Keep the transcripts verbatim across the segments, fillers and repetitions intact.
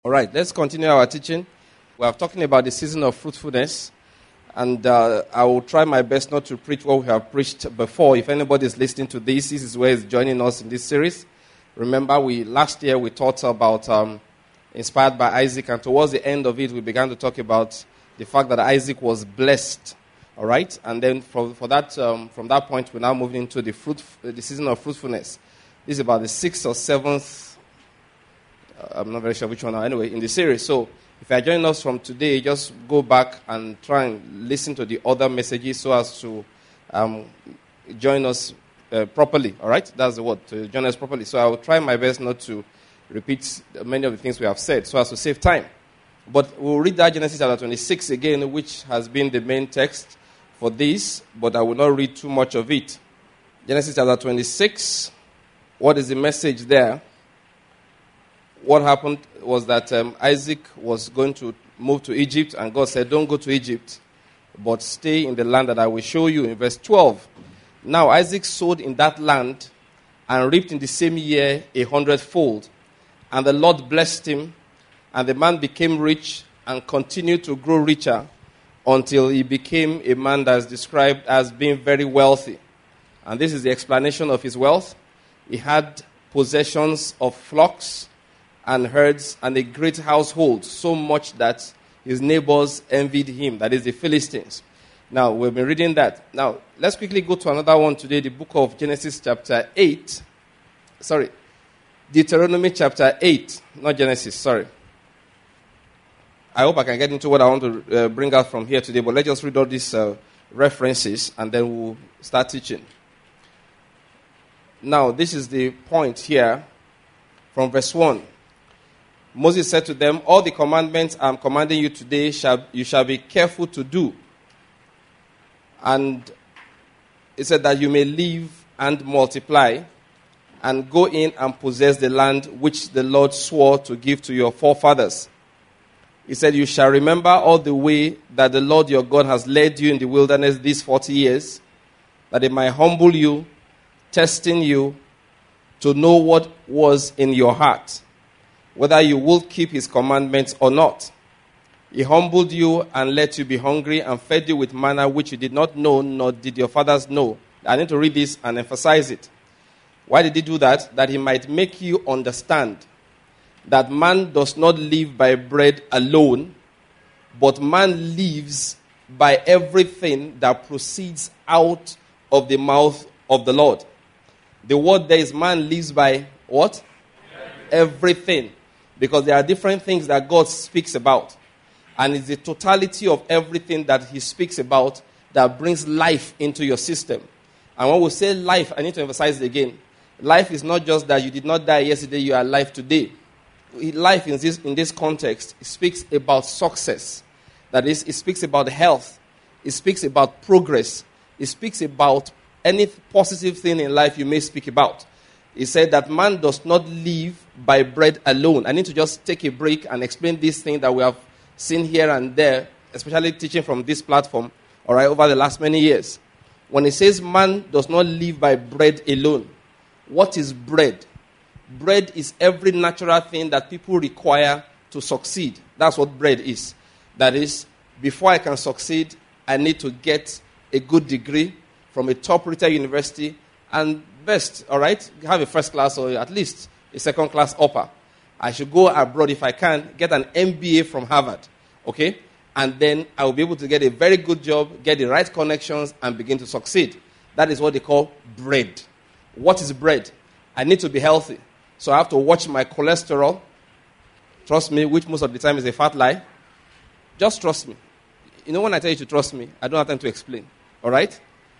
All right, let's continue our teaching. We are talking about the season of fruitfulness, and uh, I will try my best not to preach what we have preached before. If anybody is listening to this, this is where he's joining us in this series. Remember, we last year we taught about um, inspired by Isaac, and towards the end of it, we began to talk about the fact that Isaac was blessed. All right, and then for, for that, um, from that point, we're now moving into the fruit, the season of fruitfulness. This is about the sixth or seventh. I'm not very sure which one now. Anyway, in the series. So if you are joining us from today, just go back and try and listen to the other messages so as to um, join us uh, properly. All right? That's the word, to join us properly. So I will try my best not to repeat many of the things we have said so as to save time. But we'll read that Genesis chapter twenty-six again, which has been the main text for this, but I will not read too much of it. Genesis chapter twenty-six. What is the message there? What happened was that um, Isaac was going to move to Egypt, and God said, don't go to Egypt, but stay in the land that I will show you. In verse twelve, now Isaac sowed in that land and reaped in the same year a hundredfold. And the Lord blessed him, and the man became rich and continued to grow richer until he became a man that is described as being very wealthy. And this is the explanation of his wealth. He had possessions of flocks and herds and a great household, so much that his neighbors envied him, that is the Philistines. Now, we've been reading that. Now, let's quickly go to another one today, the book of Genesis chapter eight. Sorry, Deuteronomy chapter eight, not Genesis, sorry. I hope I can get into what I want to uh, bring out from here today, but let's just read all these uh, references and then we'll start teaching. Now, this is the point here from verse one. Moses said to them, all the commandments I am commanding you today, shall you shall be careful to do. And he said that you may live and multiply and go in and possess the land which the Lord swore to give to your forefathers. He said, you shall remember all the way that the Lord your God has led you in the wilderness these forty years, that it might humble you, testing you to know what was in your heart, whether you will keep his commandments or not. He humbled you and let you be hungry and fed you with manna which you did not know, nor did your fathers know. I need to read this and emphasize it. Why did he do that? That he might make you understand that man does not live by bread alone, but man lives by everything that proceeds out of the mouth of the Lord. The word there is man lives by what? Everything. Because there are different things that God speaks about. And it's the totality of everything that he speaks about that brings life into your system. And when we say life, I need to emphasize it again. Life is not just that you did not die yesterday, you are alive today. Life in this, in this context, it speaks about success. That is, it speaks about health. It speaks about progress. It speaks about any positive thing in life you may speak about. He said that man does not live by bread alone. I need to just take a break and explain this thing that we have seen here and there, especially teaching from this platform, all right, over the last many years. When he says man does not live by bread alone, what is bread? Bread is every natural thing that people require to succeed. That's what bread is. That is, before I can succeed, I need to get a good degree from a top-rated university, and best, all right, have a first class or at least a second class upper. I should go abroad if I can, get an M B A from Harvard, okay? And then I will be able to get a very good job, get the right connections, and begin to succeed. That is what they call bread. What is bread? I need to be healthy. So I have to watch my cholesterol. Trust me, which most of the time is a fat lie. Just trust me. You know, when I tell you to trust me, I don't have time to explain, all right?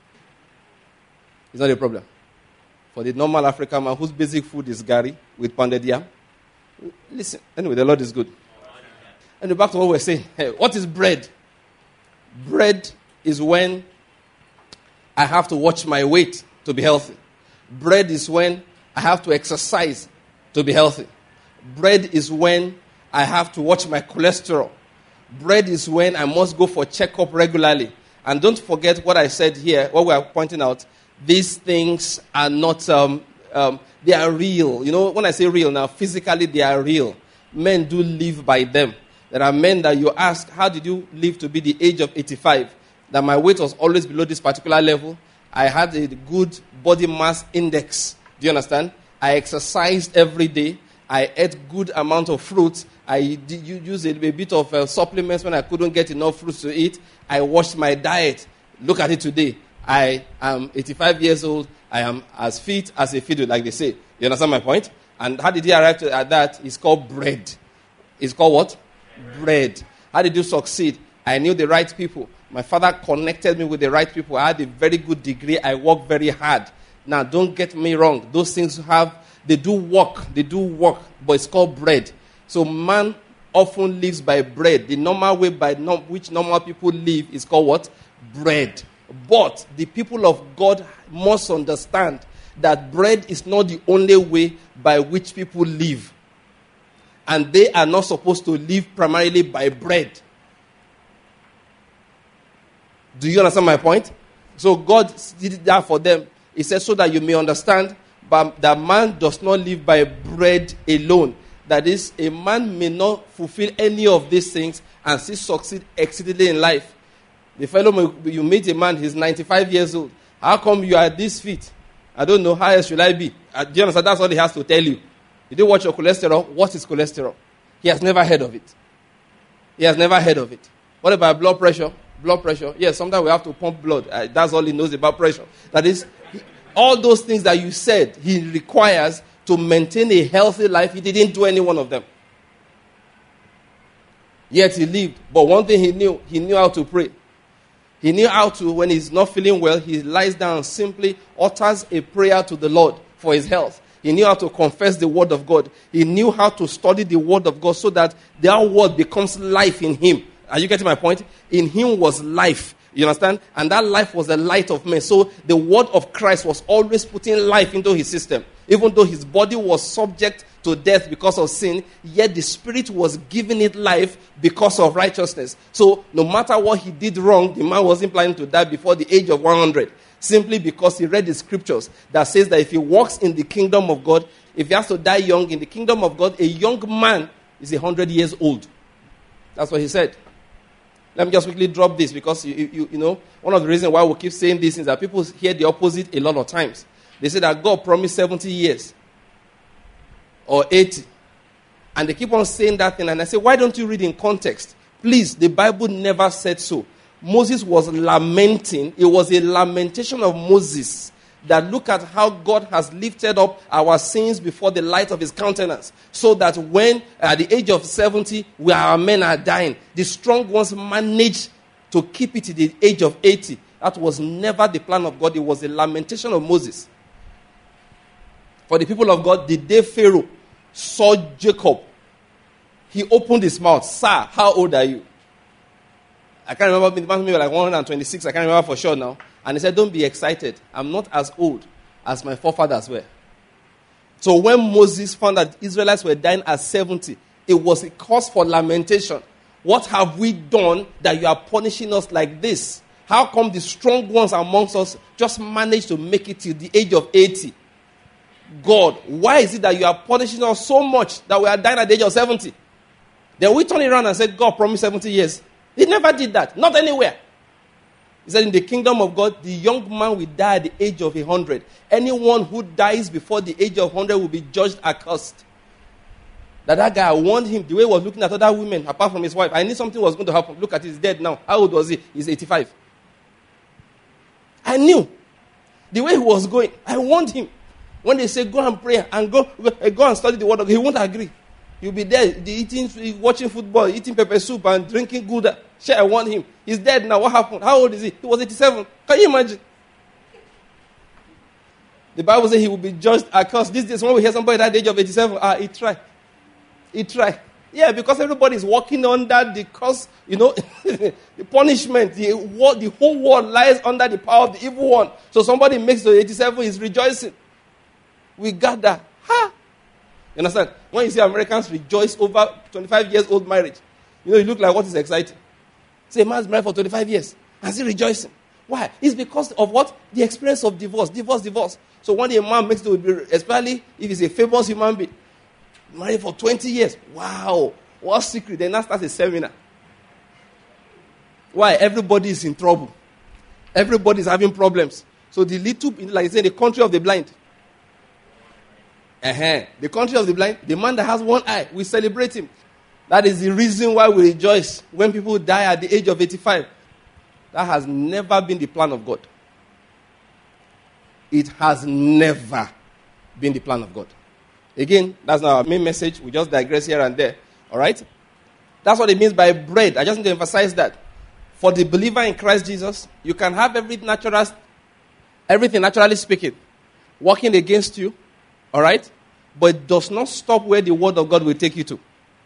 It's not a problem. For the normal African man whose basic food is gari with pounded yam. Listen, anyway, the Lord is good. And back to what we're saying. Hey, what is bread? Bread is when I have to watch my weight to be healthy. Bread is when I have to exercise to be healthy. Bread is when I have to watch my cholesterol. Bread is when I must go for checkup regularly. And don't forget what I said here, what we are pointing out. These things are not, um, um, they are real. You know, when I say real now, physically they are real. men do live by them. There are men that you ask, how did you live to be the age of eighty-five? That my weight was always below this particular level. I had a good body mass index. Do you understand? I exercised every day. I ate good amount of fruits. I did use a, a bit of uh, supplements when I couldn't get enough fruits to eat. I watched my diet. Look at it today. I am eighty-five years old. I am as fit as a fiddle, like they say. You understand my point? And how did he arrive to, at that? It's called bread. It's called what? Bread. How did you succeed? I knew the right people. My father connected me with the right people. I had a very good degree. I worked very hard. Now, don't get me wrong. Those things have, they do work. They do work. But it's called bread. So man often lives by bread. The normal way by no, which normal people live is called what? Bread. But the people of God must understand that bread is not the only way by which people live. And they are not supposed to live primarily by bread. Do you understand my point? So God did that for them. He said so that you may understand but that man does not live by bread alone. That is, a man may not fulfill any of these things and still succeed exceedingly in life. The fellow, you meet a man, he's ninety-five years old. How come you are this fit? I don't know, how else should I be? Uh, do you understand? That's all he has to tell you. You do watch your cholesterol. What is cholesterol? He has never heard of it. He has never heard of it. What about blood pressure? Blood pressure. Yes, sometimes we have to pump blood. Uh, that's all he knows about pressure. That is, he, all those things that you said he requires to maintain a healthy life, he didn't do any one of them. Yet he lived. But one thing he knew, he knew how to pray. He knew how to, when he's not feeling well, he lies down and simply utters a prayer to the Lord for his health. He knew how to confess the word of God. He knew how to study the word of God so that that word becomes life in him. Are you getting my point? In him was life. You understand? And that life was the light of men. So the word of Christ was always putting life into his system. Even though his body was subject to death because of sin, yet the Spirit was giving it life because of righteousness. So no matter what he did wrong, the man wasn't planning to die before the age of one hundred. Simply because he read the scriptures that says that if he walks in the kingdom of God, if he has to die young in the kingdom of God, a young man is one hundred years old. That's what he said. Let me just quickly drop this because, you, you, you know, one of the reasons why we keep saying this is that people hear the opposite a lot of times. They say that God promised seventy years or eighty. And they keep on saying that thing. And I say, why don't you read in context? Please, the Bible never said so. Moses was lamenting. It was a lamentation of Moses that look at how God has lifted up our sins before the light of his countenance, so that when at the age of seventy, where our men are dying, the strong ones manage to keep it to the age of eighty. That was never the plan of God. It was a lamentation of Moses. For the people of God, the day Pharaoh saw Jacob, he opened his mouth. Sir, how old are you? I can't remember, it must be like one hundred twenty-six, I can't remember for sure now. And he said, don't be excited. I'm not as old as my forefathers were. So when Moses found that Israelites were dying at seventy, it was a cause for lamentation. What have we done that you are punishing us like this? How come the strong ones amongst us just managed to make it to the age of eighty? God, why is it that you are punishing us so much that we are dying at the age of seventy? Then we turned around and said, God promised seventy years. He never did that. Not anywhere. He said in the kingdom of God, the young man will die at the age of one hundred. Anyone who dies before the age of one hundred will be judged accursed. That that guy, I warned him the way he was looking at other women, apart from his wife. I knew something was going to happen. Look at it, he's dead now. How old was he? He's eighty-five. I knew. The way he was going, I warned him. When they say go and pray and go, go and study the word of God, he won't agree. He'll be there, eating, watching football, eating pepper soup and drinking good. Share, I warned him. He's dead now. What happened? How old is he? He was eighty-seven. Can you imagine? The Bible says he will be judged accursed. These days, when we hear somebody at the age of eighty-seven, ah, he tried. He tried. Yeah, because everybody is walking under the curse, you know, the punishment. The, the whole world lies under the power of the evil one. So somebody makes to eighty-seven, he's rejoicing. We gather. Ha! You understand? When you see Americans rejoice over twenty-five years old marriage, you know, you look like what is exciting. Say, a man's married for twenty-five years and still rejoicing. Why? It's because of what? The experience of divorce. Divorce, divorce. So when a man makes it, especially if he's a famous human being, Married for twenty years. Wow. What secret? Then now starts a seminar. Why? Everybody is in trouble. Everybody is having problems. So the little, like I said, the country of the blind. Uh-huh. The country of the blind, the man that has one eye, we celebrate him. That is the reason why we rejoice when people die at the age of eighty-five. That has never been the plan of God. It has never been the plan of God. Again, that's not our main message. We just digress here and there. All right? That's what it means by bread. I just need to emphasize that. For the believer in Christ Jesus, you can have every natural, everything naturally speaking, working against you. All right? But it does not stop where the word of God will take you to.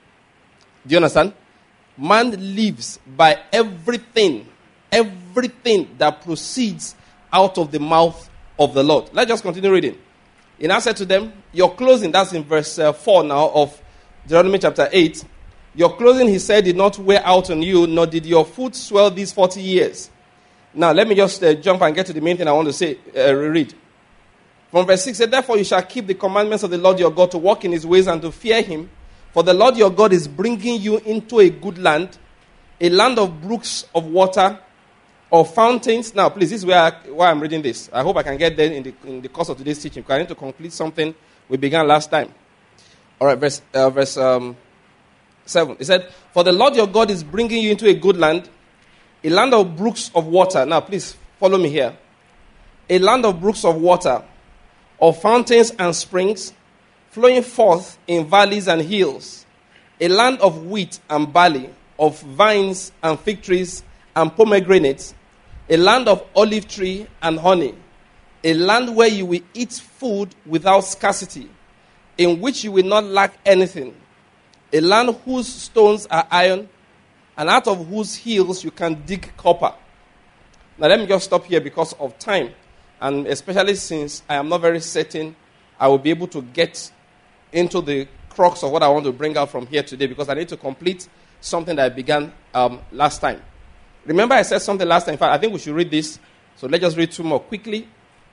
Do you understand? Man lives by everything, everything that proceeds out of the mouth of the Lord. Let's just continue reading. In answer to them, your clothing, that's in verse uh, four now of Deuteronomy chapter eight. Your clothing, he said, did not wear out on you, nor did your foot swell these forty years. Now, let me just uh, jump and get to the main thing I want to say, uh, read. From verse six, it said, therefore you shall keep the commandments of the Lord your God to walk in his ways and to fear him. For the Lord your God is bringing you into a good land, a land of brooks of water, of fountains. Now, please, this is where, I, why I'm reading this. I hope I can get there in the, in the course of today's teaching, because I need to complete something we began last time. All right, verse, uh, verse um, seven. It said, for the Lord your God is bringing you into a good land, a land of brooks of water. Now, please, follow me here. A land of brooks of water, of fountains and springs, flowing forth in valleys and hills, a land of wheat and barley, of vines and fig trees and pomegranates, a land of olive tree and honey, a land where you will eat food without scarcity, in which you will not lack anything, a land whose stones are iron, and out of whose hills you can dig copper. Now let me just stop here because of time, and especially since I am not very certain I will be able to get into the crux of what I want to bring out from here today, because I need to complete something that I began um, last time. Remember I said something last time. In fact, I think we should read this. So let's just read two more quickly.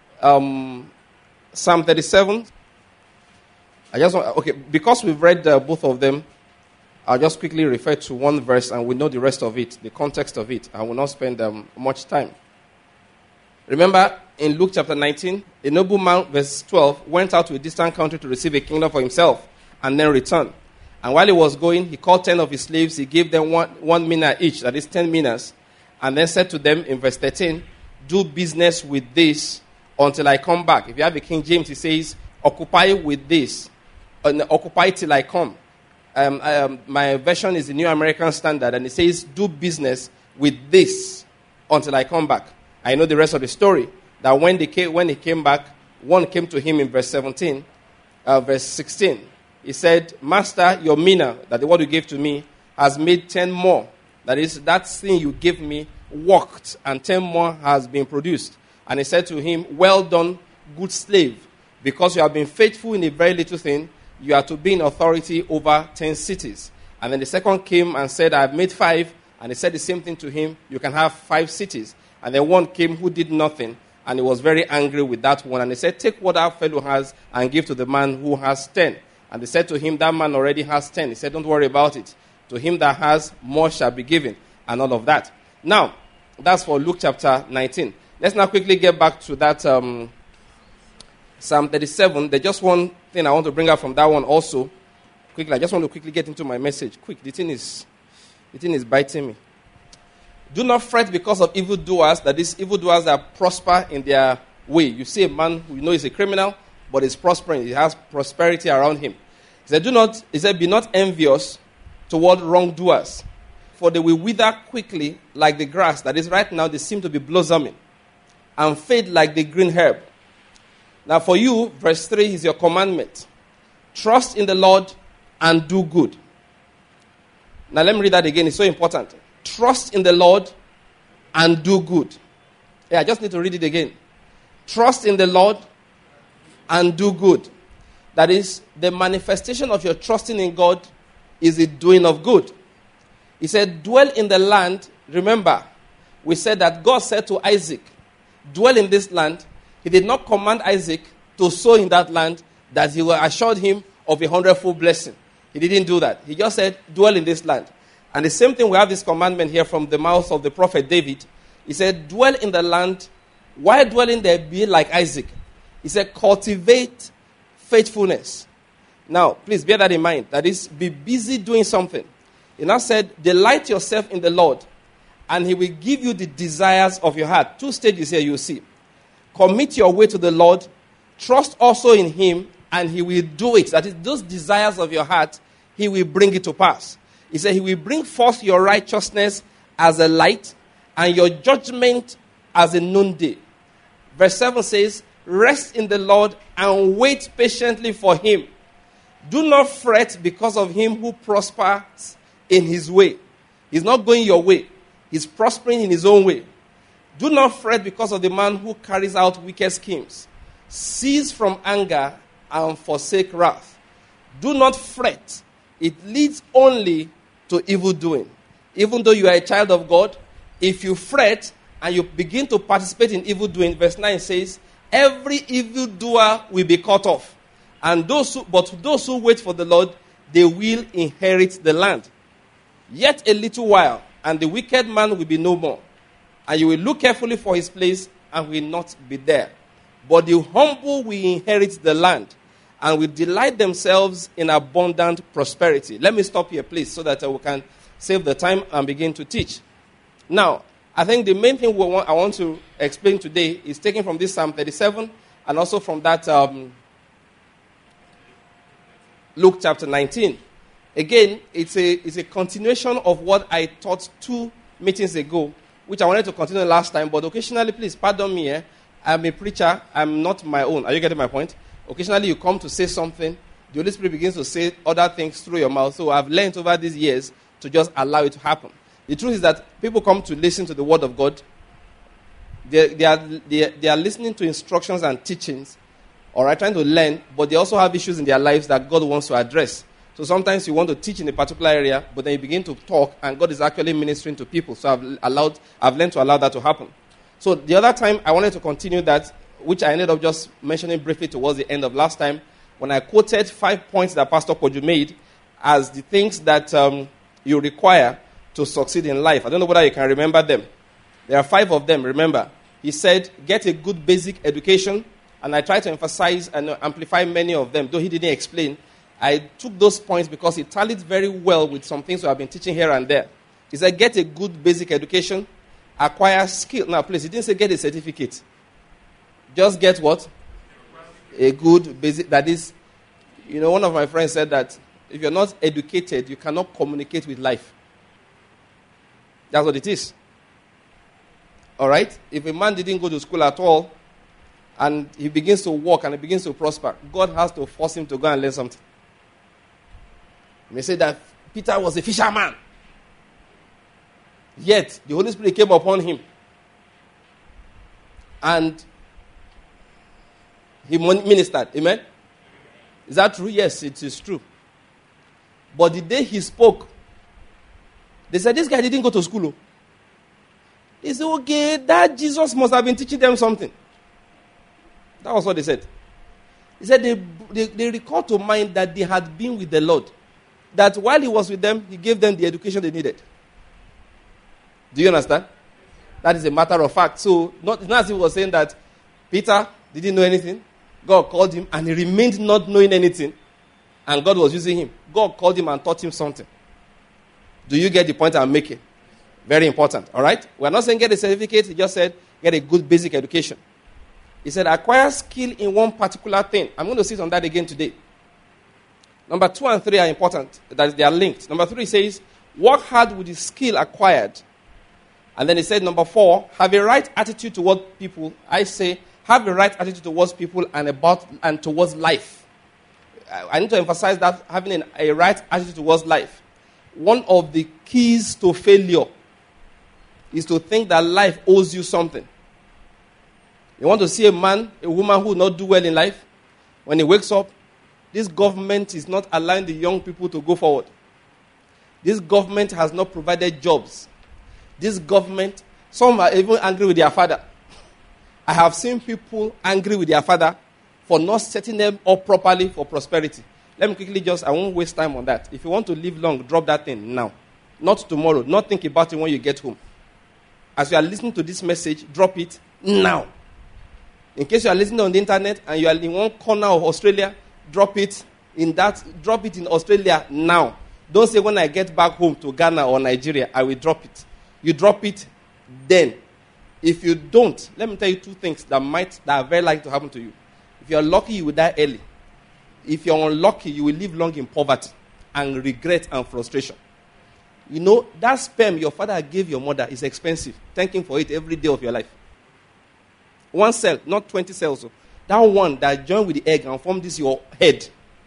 Um, Psalm thirty-seven. I just want, okay, because we've read uh, both of them, I'll just quickly refer to one verse and we know the rest of it, the context of it. I will not spend um, much time. Remember in Luke chapter nineteen, a nobleman, verse twelve, went out to a distant country to receive a kingdom for himself and then returned. And while he was going, he called ten of his slaves. He gave them one, one mina each, that is ten minas, and then said to them in verse thirteen, do business with this until I come back. If you have the King James, he says, occupy with this, uh, occupy till I come. Um, um, my version is the New American Standard, and it says, do business with this until I come back. I know the rest of the story, that when, they came, when he came back, one came to him in verse seventeen, uh, verse sixteen. He said, Master, your mina, that the word you gave to me, has made ten more. That is, that thing you gave me worked, and ten more has been produced. And he said to him, well done, good slave, because you have been faithful in a very little thing, you are to be in authority over ten cities. And then the second came and said, I have made five. And he said the same thing to him, you can have five cities. And then one came who did nothing, and he was very angry with that one. And he said, take what our fellow has and give to the man who has ten. And they said to him, that man already has ten. He said, don't worry about it. To him that has, more shall be given, and all of that. Now, that's for Luke chapter nineteen. Let's now quickly get back to that um, Psalm thirty-seven. There's just one thing I want to bring up from that one also. Quickly, I just want to quickly get into my message. Quick, the thing is, the thing is biting me. Do not fret because of evildoers, that is, evildoers that prosper in their way. You see a man who you know is a criminal, but is prospering. He has prosperity around him. He said, do not, he said, be not envious toward wrongdoers, for they will wither quickly like the grass. That is, right now they seem to be blossoming and fade like the green herb. Now for you, verse three is your commandment. Trust in the Lord and do good. Now let me read that again. It's so important. Trust in the Lord and do good. Yeah, I just need to read it again. Trust in the Lord and do good. That is, the manifestation of your trusting in God is the doing of good. He said, dwell in the land. Remember, we said that God said to Isaac, dwell in this land. He did not command Isaac to sow in that land that he assured him of a hundredfold blessing. He didn't do that. He just said, dwell in this land. And the same thing, we have this commandment here from the mouth of the prophet David. He said, dwell in the land. While dwelling there, be like Isaac. He said, cultivate faithfulness. Now, please bear that in mind. That is, be busy doing something. He now said, delight yourself in the Lord, and he will give you the desires of your heart. Two stages here you see. Commit your way to the Lord. Trust also in him, and he will do it. That is, those desires of your heart, he will bring it to pass. He said, he will bring forth your righteousness as a light, and your judgment as a noonday. Verse seven says, rest in the Lord and wait patiently for him. Do not fret because of him who prospers in his way. He's not going your way. He's prospering in his own way. Do not fret because of the man who carries out wicked schemes. Cease from anger and forsake wrath. Do not fret. It leads only to evil doing. Even though you are a child of God, if you fret and you begin to participate in evil doing, verse nine says, every evildoer will be cut off. And those who, but those who wait for the Lord, they will inherit the land. Yet a little while, and the wicked man will be no more. And you will look carefully for his place, and will not be there. But the humble will inherit the land, and will delight themselves in abundant prosperity. Let me stop here, please, so that we can save the time and begin to teach. Now, I think the main thing we want, I want to explain today is taken from this Psalm thirty-seven, and also from that um, Luke chapter nineteen. Again, it's a, it's a continuation of what I taught two meetings ago, which I wanted to continue last time, but occasionally, please pardon me, eh? I'm a preacher, I'm not my own. Are you getting my point? Occasionally you come to say something, the Holy Spirit begins to say other things through your mouth, so I've learned over these years to just allow it to happen. The truth is that people come to listen to the Word of God, they, they, are, they, they are listening to instructions and teachings, all right, trying to learn, but they also have issues in their lives that God wants to address. So sometimes you want to teach in a particular area, but then you begin to talk, and God is actually ministering to people. So I've allowed, I've learned to allow that to happen. So the other time, I wanted to continue that, which I ended up just mentioning briefly towards the end of last time, when I quoted five points that Pastor Koju made as the things that um, you require to succeed in life. I don't know whether you can remember them. There are five of them, remember. He said, get a good basic education, and I tried to emphasize and amplify many of them, though he didn't explain. I took those points because it tallied very well with some things we have been teaching here and there. He said, get a good basic education, acquire skill. Now, please, he didn't say get a certificate. Just get what? A good basic, that is, you know, one of my friends said that if you're not educated, you cannot communicate with life. That's what it is. All right? If a man didn't go to school at all, and he begins to work and he begins to prosper, God has to force him to go and learn something. You may say that Peter was a fisherman. Yet, the Holy Spirit came upon him. And he ministered. Amen? Is that true? Yes, it is true. But the day he spoke, they said, this guy didn't go to school. He said, okay, that Jesus must have been teaching them something. That was what they said. He said they, they, they recalled to mind that they had been with the Lord. That while he was with them, he gave them the education they needed. Do you understand? That is a matter of fact. So, not, not as he was saying that Peter didn't know anything. God called him and he remained not knowing anything. And God was using him. God called him and taught him something. Do you get the point I'm making? Very important. All right? We're not saying get a certificate. He just said get a good basic education. He said acquire skill in one particular thing. I'm going to sit on that again today. Number two and three are important. That is, they are linked. Number three says, work hard with the skill acquired. And then he said, number four, have a right attitude towards people. I say, have a right attitude towards people and about and towards life. I need to emphasize that having a right attitude towards life. One of the keys to failure is to think that life owes you something. You want to see a man, a woman who will not do well in life? When he wakes up, this government is not allowing the young people to go forward. This government has not provided jobs. This government, some are even angry with their father. I have seen people angry with their father for not setting them up properly for prosperity. Let me quickly just, I won't waste time on that. If you want to live long, drop that thing now. Not tomorrow. Not think about it when you get home. As you are listening to this message, drop it now. In case you are listening on the internet and you are in one corner of Australia, drop it in that, drop it in Australia now. Don't say when I get back home to Ghana or Nigeria, I will drop it. You drop it then. If you don't, let me tell you two things that might, that are very likely to happen to you. If you're lucky, you will die early. If you're unlucky, you will live long in poverty and regret and frustration. You know, that sperm your father gave your mother is expensive. Thank him for it every day of your life. One cell, not twenty cells. That one that joined with the egg and formed this your head.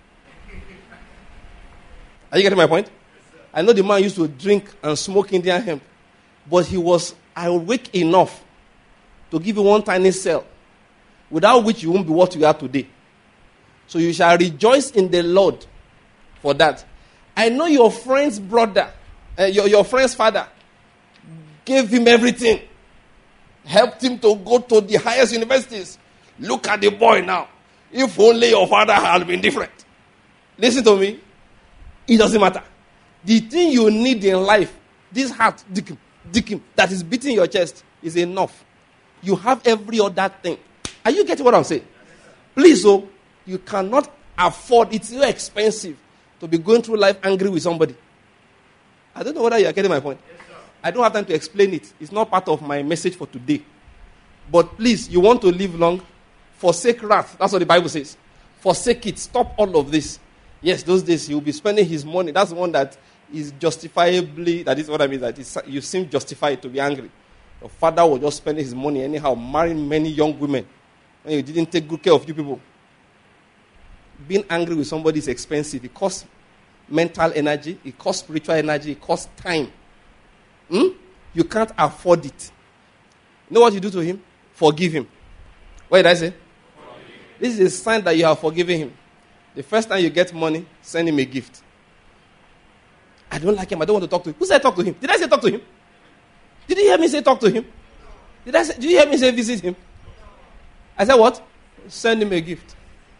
Are you getting my point? Yes, I know the man used to drink and smoke Indian hemp, but he was awake enough to give you one tiny cell, without which you won't be what you are today. So you shall rejoice in the Lord for that. I know your friend's brother, uh, your, your friend's father, gave him everything. Helped him to go to the highest universities. Look at the boy now. If only your father had been different. Listen to me. It doesn't matter. The thing you need in life, this heart, dickum, dickum, that is beating your chest, is enough. You have every other thing. Are you getting what I'm saying? Please, oh, you cannot afford, it's so expensive to be going through life angry with somebody. I don't know whether you are getting my point. I don't have time to explain it. It's not part of my message for today. But please, you want to live long? Forsake wrath. That's what the Bible says. Forsake it. Stop all of this. Yes, those days he will be spending his money. That's the one that is justifiably, that is what I mean, that is, you seem justified to be angry. Your father was just spending his money anyhow, marrying many young women. And you didn't take good care of you people. Being angry with somebody is expensive. It costs mental energy. It costs spiritual energy. It costs time. Hmm? You can't afford it. You know what you do to him? Forgive him. What did I say? Forgive. This is a sign that you have forgiven him. The first time you get money, send him a gift. I don't like him. I don't want to talk to him. Who said talk to him? Did I say talk to him? Did you hear me say talk to him? Did I say, did you hear me say visit him? I said what? Send him a gift.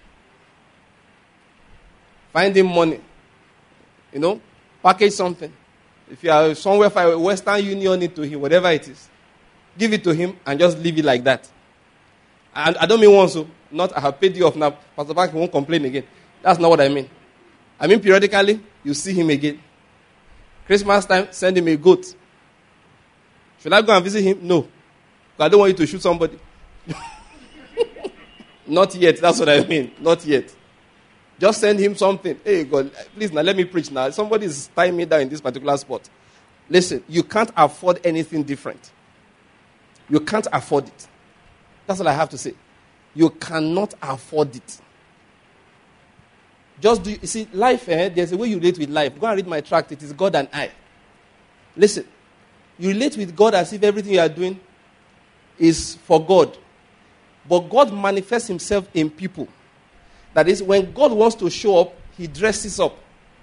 Find him money. You know, package something. If you are somewhere for Western Union it to him, whatever it is, give it to him and just leave it like that. And I don't mean once, so not I have paid you off now. Pastor Bank won't complain again. That's not what I mean. I mean periodically, you see him again. Christmas time, send him a goat. Should I go and visit him? No. Because I don't want you to shoot somebody. Not yet, that's what I mean. Not yet. Just send him something. Hey, God, please now let me preach now. Somebody is tying me down in this particular spot. Listen, you can't afford anything different. You can't afford it. That's all I have to say. You cannot afford it. Just do, you see, life, eh, there's a way you relate with life. Go and read my tract. It is God and I. Listen, you relate with God as if everything you are doing is for God. But God manifests himself in people. That is, when God wants to show up, he dresses up.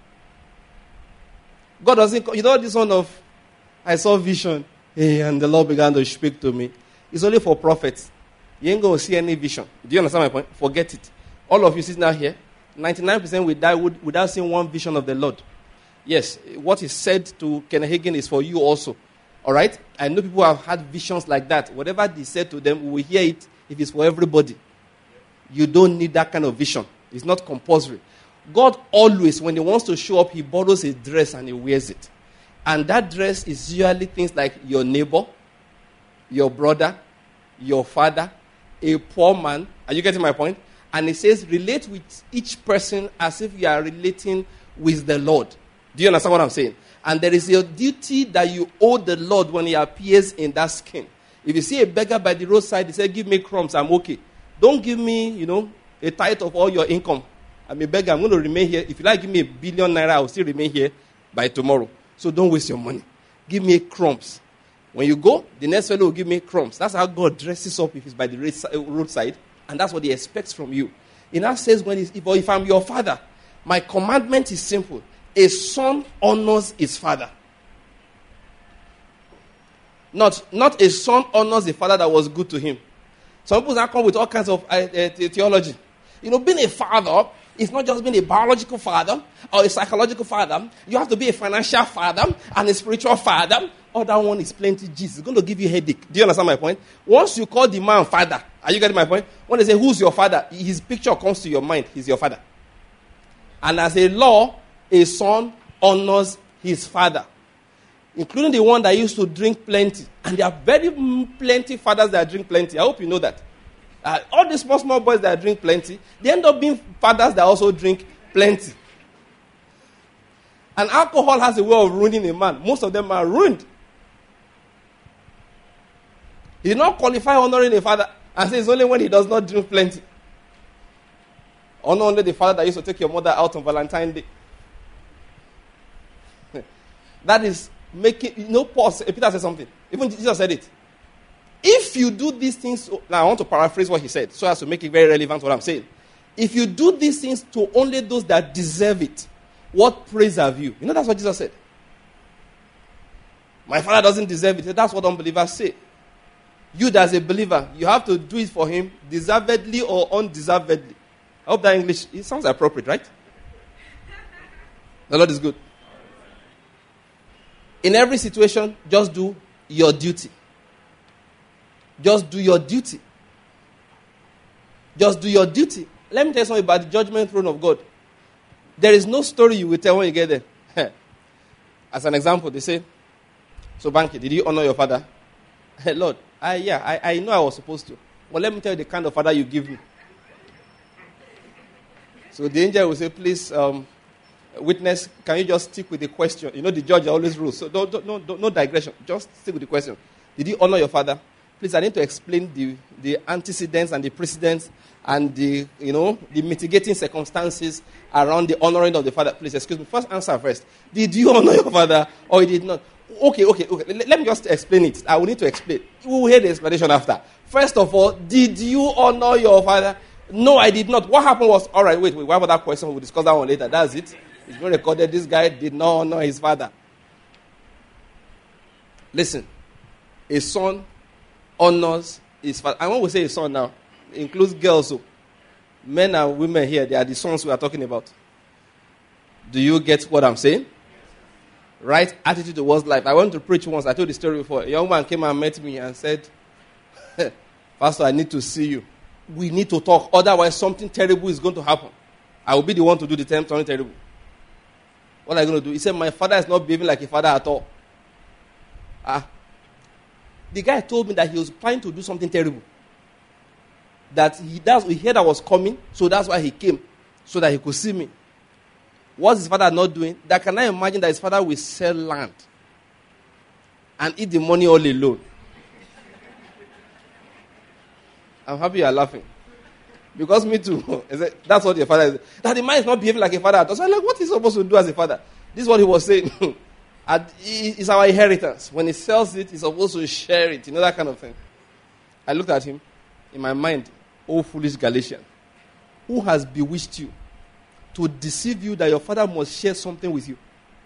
God doesn't, you know this one of, I saw vision, hey, and the Lord began to speak to me. It's only for prophets. You ain't going to see any vision. Do you understand my point? Forget it. All of you sitting out here, ninety-nine percent will die without seeing one vision of the Lord. Yes, what is said to Kenneth Hagin is for you also. All right? I know people have had visions like that. Whatever they said to them, we will hear it if it's for everybody. You don't need that kind of vision. It's not compulsory. God always, when he wants to show up, he borrows a dress and he wears it. And that dress is usually things like your neighbor, your brother, your father, a poor man. Are you getting my point? And it says, relate with each person as if you are relating with the Lord. Do you understand what I'm saying? And there is a duty that you owe the Lord when he appears in that skin. If you see a beggar by the roadside, he said, give me crumbs, I'm okay. Don't give me, you know, a tithe of all your income. I'm a beggar, I'm going to remain here. If you like, give me a billion naira, I will still remain here by tomorrow. So don't waste your money. Give me crumbs. When you go, the next fellow will give me crumbs. That's how God dresses up if it's by the roadside. And that's what he expects from you. He now says, when he's, if, if I'm your father, my commandment is simple. A son honors his father. Not, not a son honors the father that was good to him. Some people now come with all kinds of uh, uh, theology. You know, being a father, It's not just being a biological father or a psychological father. You have to be a financial father and a spiritual father. Other one is plenty Jesus. It's going to give you a headache. Do you understand my point? Once you call the man father, are you getting my point? When they say, who's your father? His picture comes to your mind. He's your father. And as a law, a son honors his father, including the one that used to drink plenty. And there are very plenty fathers that drink plenty. I hope you know that. Uh, all the small, small boys that drink plenty, they end up being fathers that also drink plenty. And alcohol has a way of ruining a man. Most of them are ruined. He did not qualify honoring a father and say it's only when he does not drink plenty. Honor only the father that used to take your mother out on Valentine's Day. That is making, you know, pause. Peter said something. Even Jesus said it. If you do these things, now I want to paraphrase what he said so as to make it very relevant to what I'm saying. If you do these things to only those that deserve it, what praise have you? You know, that's what Jesus said. My father doesn't deserve it. That's what unbelievers say. You, as a believer, you have to do it for him deservedly or undeservedly. I hope that English, it sounds appropriate, right? The Lord is good. In every situation, just do your duty. Just do your duty. Just do your duty. Let me tell you something about the judgment throne of God. There is no story you will tell when you get there. As an example, they say, so Banky, did you honor your father? Hey, Lord, I, yeah, I, I know I was supposed to. But let me tell you the kind of father you give me. So the angel will say, please, um, witness, can you just stick with the question? You know, the judge always rules. So don't, don't, no, don't, no digression. Just stick with the question. Did you honor your father? Please, I need to explain the, the antecedents and the precedents and the, you know, the mitigating circumstances around the honoring of the father. Please, excuse me. First answer first. Did you honor your father or you did not? Okay, okay, okay. Let, let me just explain it. I will need to explain. We will hear the explanation after. First of all, did you honor your father? No, I did not. What happened was, all right, wait, wait. Why about that question? We'll discuss that one later. That's it. It's been recorded. This guy did not honor his father. Listen, a son honors his father. And when we say a son now, it includes girls. So men and women here, they are the sons we are talking about. Do you get what I'm saying? Right attitude towards life. I went to preach once. I told the story before. A young man came and met me and said, Pastor, I need to see you. We need to talk. Otherwise, something terrible is going to happen. I will be the one to do the something terrible. What are you going to do? He said, my father is not behaving like a father at all. Ah. The guy told me that he was planning to do something terrible. That he, that's, he heard I was coming, so that's why he came. So that he could see me. What's his father not doing? That can I imagine that his father will sell land and eat the money all alone? I'm happy you are laughing. Because me too. That's what your father is. That the man is not behaving like a father at all. So I'm like, what is he supposed to do as a father? This is what he was saying. It's our inheritance. When he sells it, he's supposed to share it. You know, that kind of thing. I looked at him. In my mind, oh foolish Galatian, who has bewitched you to deceive you that your father must share something with you?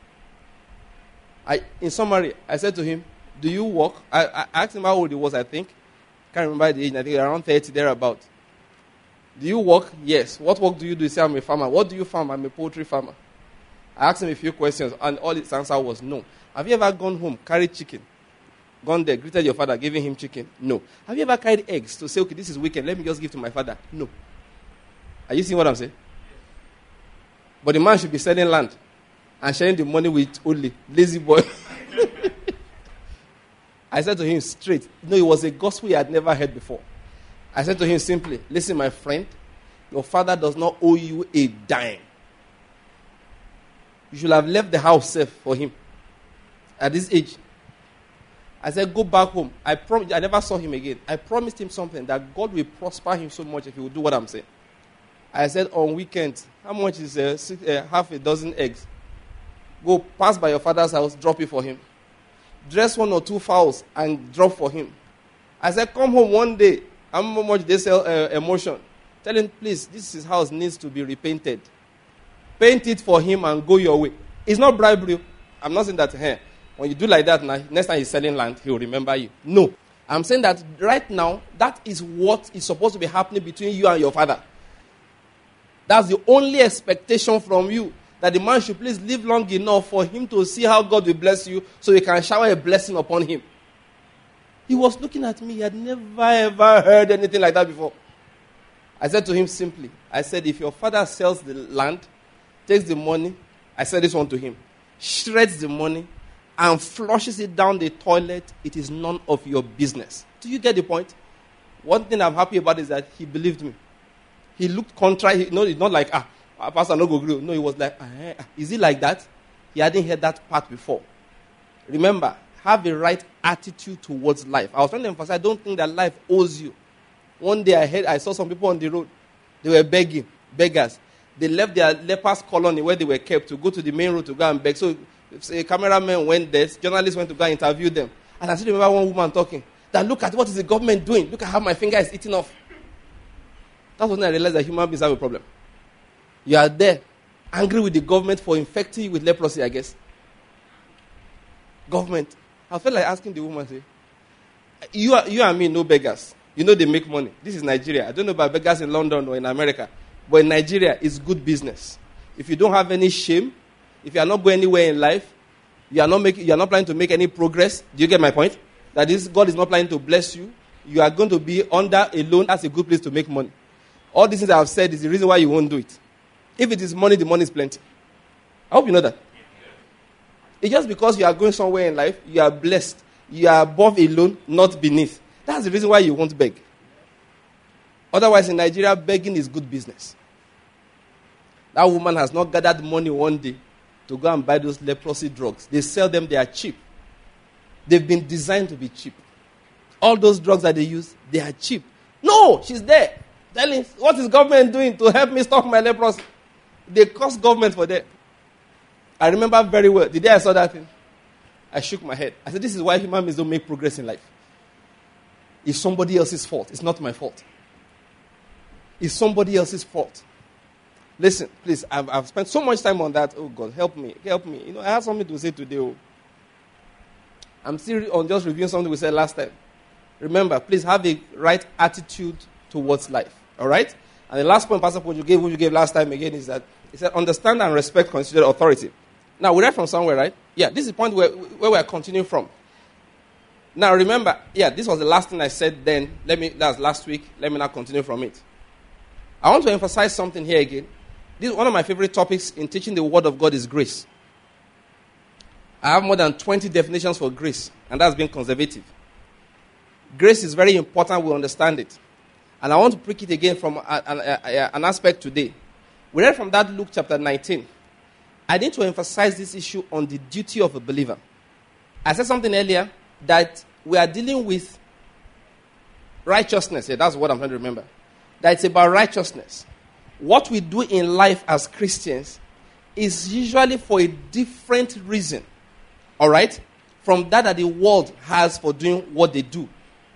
I, in summary, I said to him, do you work? I, I asked him how old he was, I think. Can't remember the age. I think around thirty, thereabout. Do you work? Yes. What work do you do? He said, I'm a farmer. What do you farm? I'm a poultry farmer. I asked him a few questions, and all his answer was no. Have you ever gone home, carried chicken, gone there, greeted your father, giving him chicken? No. Have you ever carried eggs to say, okay, this is weekend, let me just give to my father? No. Are you seeing what I'm saying? But the man should be selling land and sharing the money with only lazy boy. I said to him straight, no, it was a gospel he had never heard before. I said to him simply, listen, my friend, your father does not owe you a dime. You should have left the house safe for him at this age. I said, go back home. I prom- I never saw him again. I promised him something, that God will prosper him so much if he will do what I'm saying. I said, on weekends, how much is uh, six, uh, half a dozen eggs? Go pass by your father's house, drop it for him. Dress one or two fowls and drop for him. I said, come home one day. How much they sell uh, emotion? Tell him, please, this his house needs to be repainted. Paint it for him and go your way. It's not bribery. I'm not saying that, hey, when you do like that, now, next time he's selling land, he will remember you. No. I'm saying that right now, that is what is supposed to be happening between you and your father. That's the only expectation from you. That the man should please live long enough for him to see how God will bless you so you can shower a blessing upon him. He was looking at me. He had never ever heard anything like that before. I said to him simply, I said, if your father sells the land, takes the money, I said this one to him, shreds the money, and flushes it down the toilet, it is none of your business. Do you get the point? One thing I'm happy about is that he believed me. He looked contrary. He, no, it's not like, ah, Pastor, no go grill. No, he was like, ah, eh, is it like that? He hadn't heard that part before. Remember, have a right attitude towards life. I was trying to emphasize, I don't think that life owes you. One day I heard, I saw some people on the road. They were begging, beggars. They left their lepers colony where they were kept to go to the main road to go and beg. So a cameraman went there, journalists went to go and interview them. And I still remember one woman talking, that look at what is the government doing. Look at how my finger is eating off. That's when I realized that human beings have a problem. You are there, angry with the government for infecting you with leprosy, I guess. Government. I felt like asking the woman, say, you, are, you and me know beggars. You know they make money. This is Nigeria. I don't know about beggars in London or in America. But in Nigeria, it's good business. If you don't have any shame, if you are not going anywhere in life, you are not making, you are not planning to make any progress. Do you get my point? That is, God is not planning to bless you. You are going to be under a loan. That's a good place to make money. All these things I have said is the reason why you won't do it. If it is money, the money is plenty. I hope you know that. It's just because you are going somewhere in life, you are blessed. You are above a loan, not beneath. That's the reason why you won't beg. Otherwise, in Nigeria, begging is good business. That woman has not gathered money one day to go and buy those leprosy drugs. They sell them, they are cheap. They've been designed to be cheap. All those drugs that they use, they are cheap. No, she's there. Telling, what is government doing to help me stop my leprosy? They cost government for that. I remember very well, the day I saw that thing, I shook my head. I said, this is why human beings don't make progress in life. It's somebody else's fault. It's not my fault. It's somebody else's fault. Listen, please, I've, I've spent so much time on that. Oh, God, help me. Help me. You know, I have something to say today. Oh. I'm still on just reviewing something we said last time. Remember, please have a right attitude towards life. All right? And the last point Pastor Paul you gave, which you gave last time again, is that he said, understand and respect constituted authority. Now, we read from somewhere, right? Yeah, this is the point where, where we're continuing from. Now, remember, yeah, this was the last thing I said then. Let me, that's last week. Let me now continue from it. I want to emphasize something here again. This one of my favorite topics in teaching the Word of God is grace. I have more than twenty definitions for grace, and that's being conservative. Grace is very important. We understand it. And I want to pick it again from a, a, a, an aspect today. We read from that Luke chapter nineteen. I need to emphasize this issue on the duty of a believer. I said something earlier that we are dealing with righteousness. Yeah, that's what I'm trying to remember. That it's about righteousness. What we do in life as Christians is usually for a different reason. All right? From that that the world has for doing what they do.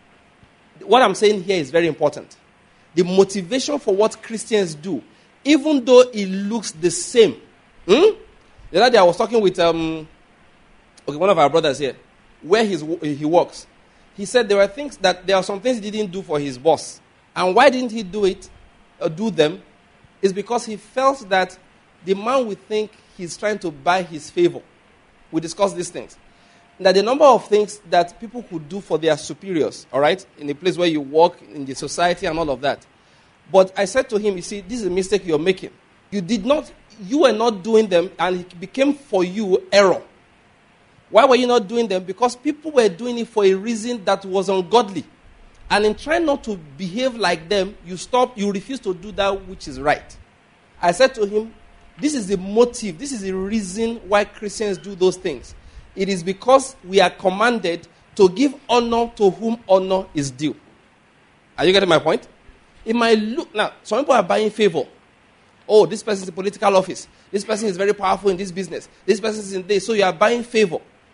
What I'm saying here is very important. The motivation for what Christians do, even though it looks the same. Hmm? The other day I was talking with um, okay, one of our brothers here, where he's, he works. He said there were things that there are some things he didn't do for his boss. And why didn't he do it, or do them? Is because he felt that the man would think he's trying to buy his favor. We discussed these things. That the number of things that people could do for their superiors, all right, in the place where you work, in the society and all of that. But I said to him, you see, this is a mistake you're making. You did not, you were not doing them, and it became for you error. Why were you not doing them? Because people were doing it for a reason that was ungodly. And in trying not to behave like them, you stop, you refuse to do that which is right. I said to him, this is the motive, this is the reason why Christians do those things. It is because we are commanded to give honor to whom honor is due. Are you getting my point? It might look, now, some people are buying favor. Oh, this person is in political office. This person is very powerful in this business. This person is in this. So you are buying favor.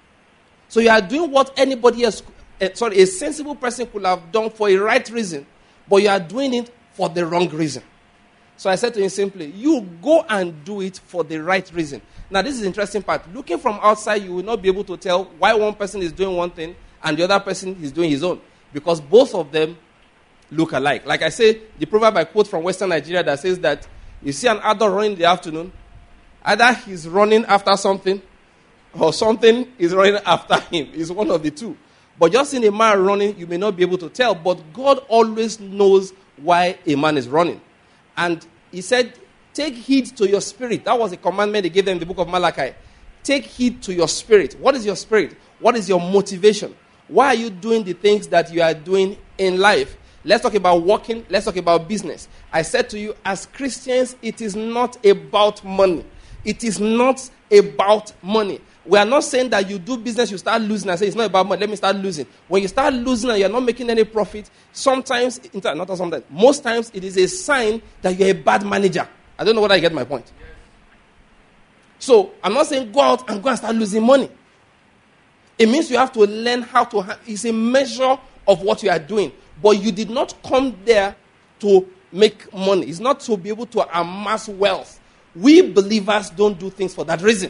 So you are doing what anybody else, uh, sorry, a sensible person could have done for a right reason, but you are doing it for the wrong reason. So I said to him simply, you go and do it for the right reason. Now, this is the interesting part. Looking from outside, you will not be able to tell why one person is doing one thing and the other person is doing his own. Because both of them look alike. Like I say, the proverb I quote from Western Nigeria that says that You see an adult running in the afternoon, either he's running after something or something is running after him. It's one of the two. But just in a man running, you may not be able to tell. But God always knows why a man is running. And he said, take heed to your spirit. That was a commandment he gave them in the book of Malachi. Take heed to your spirit. What is your spirit? What is your motivation? Why are you doing the things that you are doing in life? Let's talk about working. Let's talk about business. I said to you, as Christians, it is not about money. It is not about money. We are not saying that you do business, you start losing, and say it's not about money, let me start losing. When you start losing and you're not making any profit, sometimes, not sometimes, most times it is a sign that you're a bad manager. I don't know whether I get my point. Yes. So, I'm not saying go out and go and start losing money. It means you have to learn how to, ha- it's a measure of what you are doing. But you did not come there to make money. It's not to be able to amass wealth. We believers don't do things for that reason.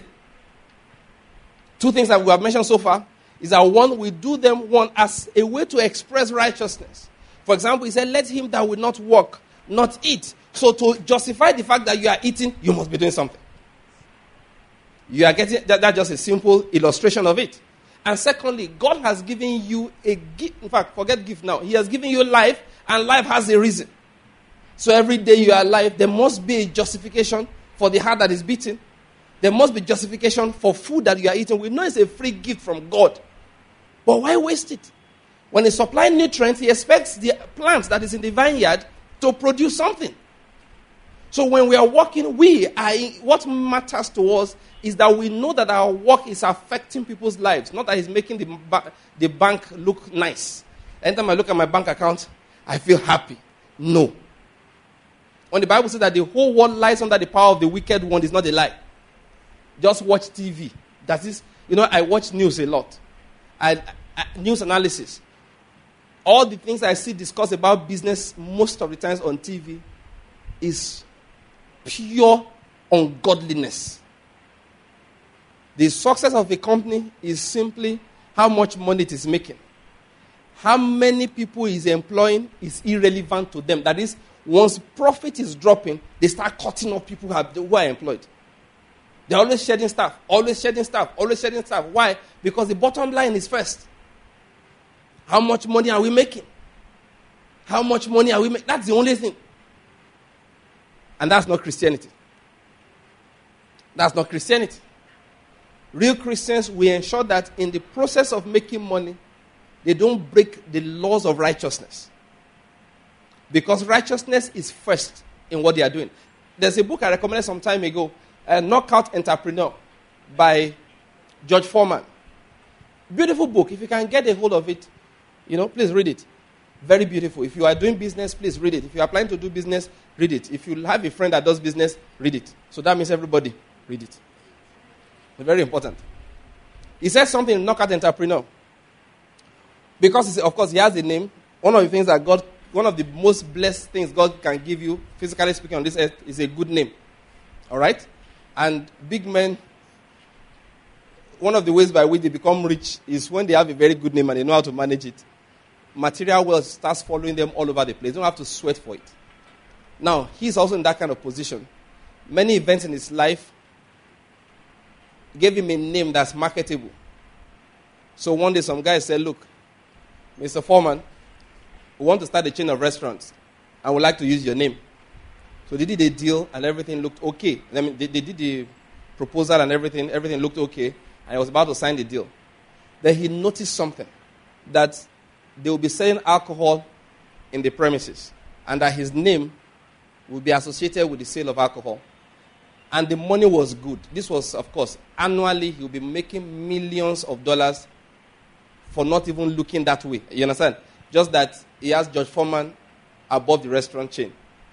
Two things that we have mentioned so far is that one, we do them, one, as a way to express righteousness. For example, he said, let him that will not work, not eat. So to justify the fact that you are eating, you must be doing something. You are getting, that, that's just a simple illustration of it. And secondly, God has given you a gift. In fact, forget gift now. He has given you life, and life has a reason. So every day you are alive, there must be a justification for the heart that is beating. There must be justification for food that you are eating. We know it's a free gift from God. But why waste it? When he supplies nutrients, he expects the plant that is in the vineyard to produce something. So when we are working, we are in, what matters to us is that we know that our work is affecting people's lives, not that it's making the, ba- the bank look nice. Anytime I look at my bank account, I feel happy. No. When the Bible says that the whole world lies under the power of the wicked one, is not a lie. Just watch T V. That is, you know, I watch news a lot. I, I, news analysis. All the things I see discussed about business most of the times on T V is pure ungodliness. The success of a company is simply how much money it is making. How many people is employing is irrelevant to them. That is, once profit is dropping, they start cutting off people who are, who are employed. They're always shedding staff, always shedding staff, always shedding staff. Why? Because the bottom line is first. How much money are we making? How much money are we making? That's the only thing. And that's not Christianity. That's not Christianity. Real Christians, we ensure that in the process of making money, they don't break the laws of righteousness. Because righteousness is first in what they are doing. There's a book I recommended some time ago, uh, Knockout Entrepreneur by George Foreman. Beautiful book. If you can get a hold of it, you know, please read it. Very beautiful. If you are doing business, please read it. If you are planning to do business, read it. If you have a friend that does business, read it. So that means everybody, read it. It's very important. He says something in Knockout Entrepreneur. Because, of course, he has a name. One of the things that God, one of the most blessed things God can give you, physically speaking, on this earth, is a good name. All right? And big men, one of the ways by which they become rich is when they have a very good name and they know how to manage it. Material wealth starts following them all over the place. They don't have to sweat for it. Now, he's also in that kind of position. Many events in his life gave him a name that's marketable. So one day some guy said, look, Mister Foreman, we want to start a chain of restaurants and would like to use your name. So they did a deal and everything looked okay. I mean, they, they did the proposal and everything. Everything looked okay. And he was about to sign the deal. Then he noticed something, that they will be selling alcohol in the premises and that his name will be associated with the sale of alcohol. And the money was good. This was, of course, annually he will be making millions of dollars for not even looking that way. You understand? Just that he has George Foreman above the restaurant chain.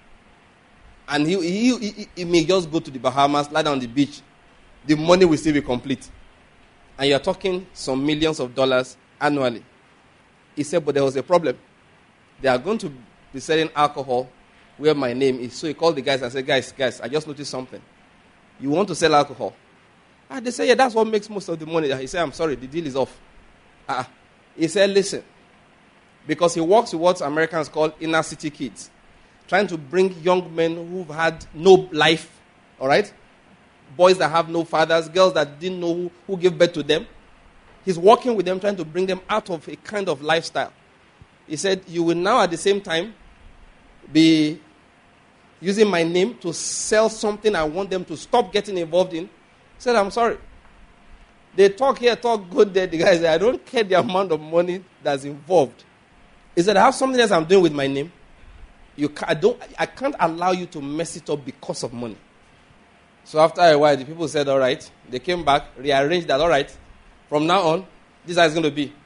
And he, he, he, he may just go to the Bahamas, lie down on the beach. The money will still be complete. And you're talking some millions of dollars annually. He said, but there was a problem. They are going to be selling alcohol where my name is. So he called the guys and said, guys, guys, I just noticed something. You want to sell alcohol? And they say, yeah, that's what makes most of the money. He said, I'm sorry, the deal is off. Uh, he said, listen, because he works with what Americans call inner city kids. trying to bring young men who've had no life, all right? Boys that have no fathers, girls that didn't know who, who gave birth to them. He's working with them, trying to bring them out of a kind of lifestyle. He said, you will now at the same time be using my name to sell something I want them to stop getting involved in. He said, I'm sorry. They talk here, talk good there. The guy said, I don't care the amount of money that's involved. He said, I have something else I'm doing with my name. You can, I, don't, I can't allow you to mess it up because of money. So after a while, the people said, all right. They came back, rearranged that, all right. From now on, this is how it's going to be.